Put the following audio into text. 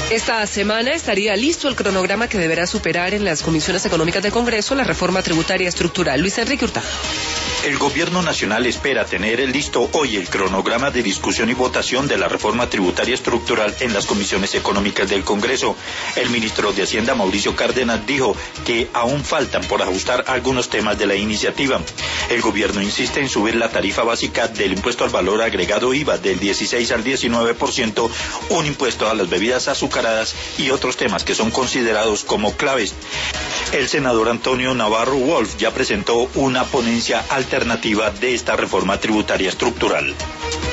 Esta semana estaría listo el cronograma que deberá superar en las comisiones económicas del Congreso la reforma tributaria estructural. Luis Enrique Hurtado. El Gobierno Nacional espera tener listo hoy el cronograma de discusión y votación de la reforma tributaria estructural en las comisiones económicas del Congreso. El ministro de Hacienda, Mauricio Cárdenas, dijo que aún faltan por ajustar algunos temas de la iniciativa. El Gobierno insiste en subir la tarifa básica del impuesto al valor agregado IVA del 16 al 19%, un impuesto a las bebidas azucaradas y otros temas que son considerados como claves. El senador Antonio Navarro Wolf ya presentó una ponencia alternativa de esta reforma tributaria estructural.